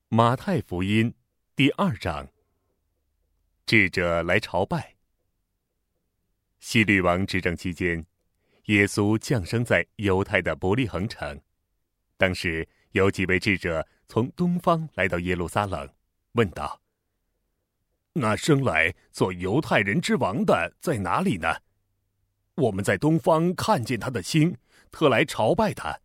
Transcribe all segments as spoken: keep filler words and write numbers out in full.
马太福音第二章，智者来朝拜。希律王执政期间，耶稣降生在犹太的伯利恒城。当时有几位智者从东方来到耶路撒冷，问道：那生来做犹太人之王的在哪里呢？我们在东方看见他的星，特来朝拜他。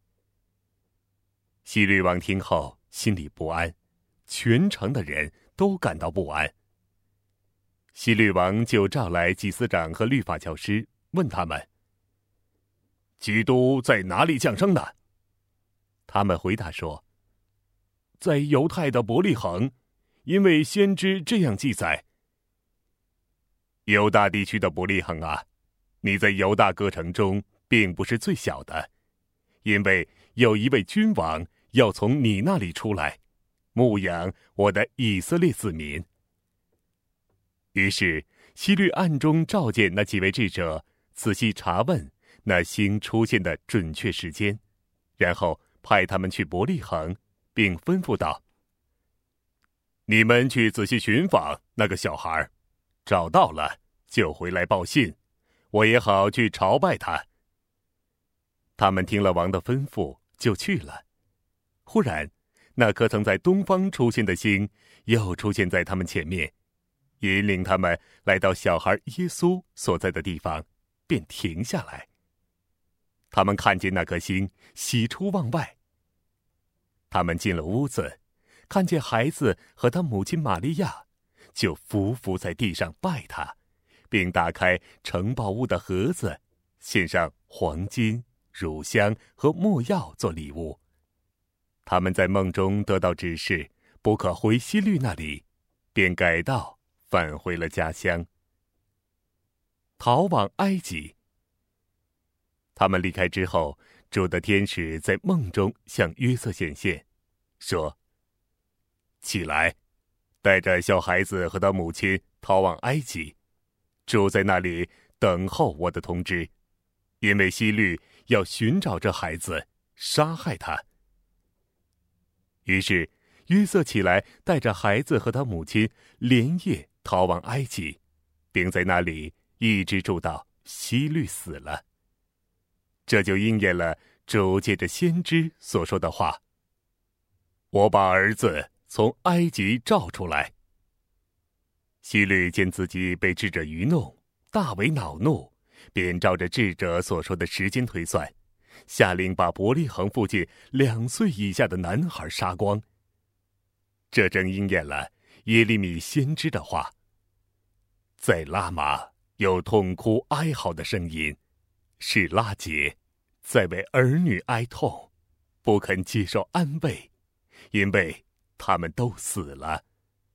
希律王听后心里不安，全城的人都感到不安。希律王就召来祭司长和律法教师，问他们：基督在哪里降生呢？他们回答说：在犹太的伯利恒，因为先知这样记载：犹大地区的伯利恒啊，你在犹大各城中并不是最小的，因为有一位君王要从你那里出来，牧养我的以色列子民。于是希律暗中召见那几位智者，仔细查问那星出现的准确时间，然后派他们去伯利恒，并吩咐道：你们去仔细寻访那个小孩，找到了就回来报信，我也好去朝拜他。他们听了王的吩咐，就去了。忽然，那颗曾在东方出现的星又出现在他们前面，引领他们来到小孩耶稣所在的地方，便停下来。他们看见那颗星，喜出望外。他们进了屋子，看见孩子和他母亲玛利亚，就伏伏在地上拜他，并打开城堡屋的盒子，献上黄金、乳香和没药做礼物。他们在梦中得到指示，不可回希律那里，便改道返回了家乡，逃往埃及。他们离开之后，主的天使在梦中向约瑟显现，说：起来，带着小孩子和他母亲逃往埃及，住在那里等候我的通知，因为希律要寻找这孩子，杀害他。于是约瑟起来，带着孩子和他母亲连夜逃往埃及，并在那里一直住到希律死了。这就应验了主借着先知所说的话：我把儿子从埃及召出来。希律见自己被智者愚弄，大为恼怒，便照着智者所说的时间推算，下令把伯利恒附近两岁以下的男孩杀光。这正应验了耶利米先知的话：在拉玛有痛哭哀嚎的声音，是拉结在为儿女哀痛，不肯接受安慰，因为他们都死了。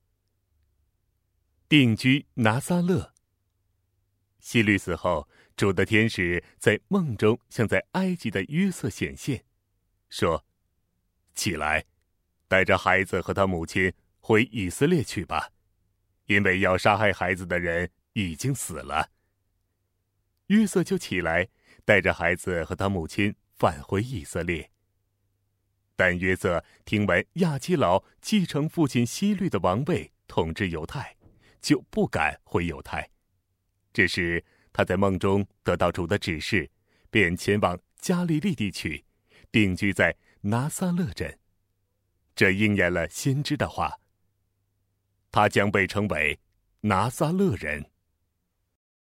定居拿撒勒。希律死后，主的天使在梦中向在埃及的约瑟显现，说：起来，带着孩子和他母亲回以色列去吧，因为要杀害孩子的人已经死了。约瑟就起来，带着孩子和他母亲返回以色列。但约瑟听闻亚基老继承父亲希律的王位，统治犹太，就不敢回犹太。这时他在梦中得到主的指示，便前往加利利地区，定居在拿撒勒镇。这应验了先知的话：他将被称为拿撒勒人。